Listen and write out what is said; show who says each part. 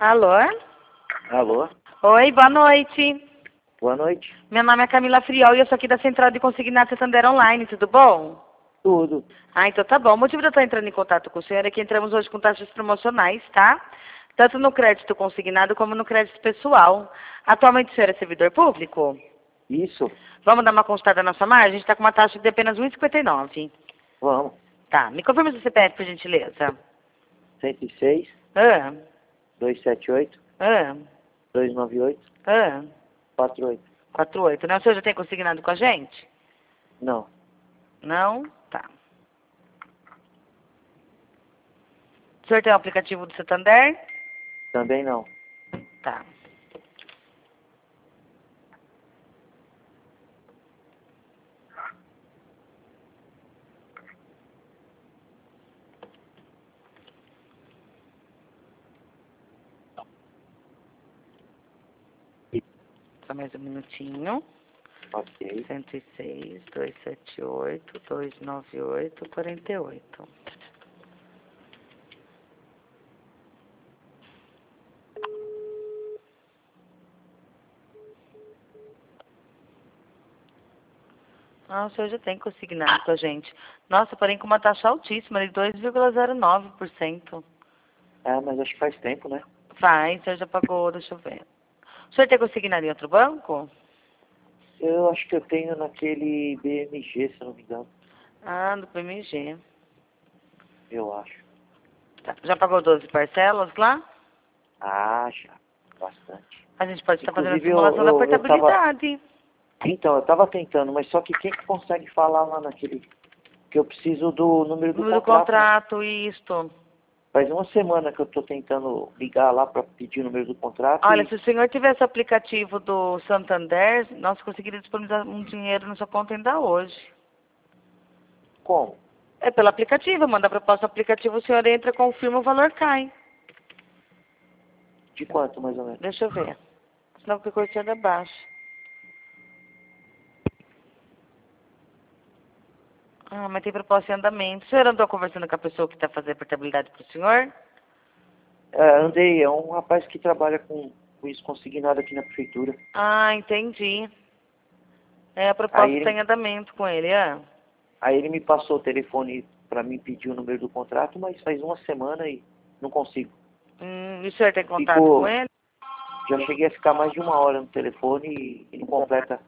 Speaker 1: Alô?
Speaker 2: Alô?
Speaker 1: Oi, boa noite.
Speaker 2: Boa noite.
Speaker 1: Meu nome é Camila Friol e eu sou aqui da Central de Consignados Santander Online, tudo bom?
Speaker 2: Tudo.
Speaker 1: Ah, então tá bom. O motivo de eu estar entrando em contato com o senhor é que entramos hoje com taxas promocionais, tá? Tanto no crédito consignado como no crédito pessoal. Atualmente o senhor é servidor público?
Speaker 2: Isso?
Speaker 1: Vamos dar uma consultada na sua margem? A gente está com uma taxa de apenas 1,59.
Speaker 2: Vamos.
Speaker 1: Tá, me confirma seu CPF, por gentileza.
Speaker 2: 106,
Speaker 1: Ah,
Speaker 2: 278,
Speaker 1: ah,
Speaker 2: 298,
Speaker 1: ah.
Speaker 2: 48.
Speaker 1: 48, né? O senhor já tem consignado com a gente?
Speaker 2: Não.
Speaker 1: Não? Tá. O senhor tem o aplicativo do Santander?
Speaker 2: Também não.
Speaker 1: Tá. Só mais um minutinho.
Speaker 2: Ok.
Speaker 1: 106, 278, 298, 48. Ah, o senhor já tem consignado com a gente. Nossa, porém com uma taxa altíssima, de 2,09%.
Speaker 2: Mas acho que faz tempo, né?
Speaker 1: Faz, o senhor já pagou, deixa eu ver. O senhor tem consignado em outro banco?
Speaker 2: Eu acho que eu tenho naquele BMG, se eu não me engano.
Speaker 1: Ah, do PMG.
Speaker 2: Eu acho.
Speaker 1: Tá. Já pagou 12 parcelas lá?
Speaker 2: Ah, já. Bastante.
Speaker 1: A gente pode estar fazendo a
Speaker 2: Inclusive,
Speaker 1: simulação da
Speaker 2: eu tava...
Speaker 1: portabilidade.
Speaker 2: Então, eu tava tentando, mas só que quem que consegue falar lá naquele... Que eu preciso do número do
Speaker 1: Número do
Speaker 2: contrato, né?
Speaker 1: contrato, isto.
Speaker 2: Faz uma semana que eu tô tentando ligar lá pra pedir o número do contrato
Speaker 1: Olha,
Speaker 2: e...
Speaker 1: se o senhor tivesse o aplicativo do Santander, nós conseguiríamos disponibilizar um dinheiro na sua conta ainda hoje.
Speaker 2: Como?
Speaker 1: É pelo aplicativo, manda a proposta do aplicativo, o senhor entra, confirma, o valor cai.
Speaker 2: De quanto, mais ou menos?
Speaker 1: Deixa eu ver. Senão que coisa é abaixo. Ah, mas tem proposta em andamento. O senhor andou conversando com a pessoa que está fazendo a portabilidade para o senhor?
Speaker 2: Andei, é um rapaz que trabalha com isso consignado aqui na prefeitura.
Speaker 1: Ah, entendi. É, a
Speaker 2: Aí
Speaker 1: proposta está
Speaker 2: ele,
Speaker 1: em andamento com ele, é?
Speaker 2: aí ele me passou o telefone para mim pedir o número do contrato, mas faz uma semana e não consigo.
Speaker 1: E o senhor tem contato com
Speaker 2: Ficou,
Speaker 1: ele?
Speaker 2: já cheguei a ficar mais de uma hora no telefone e não completa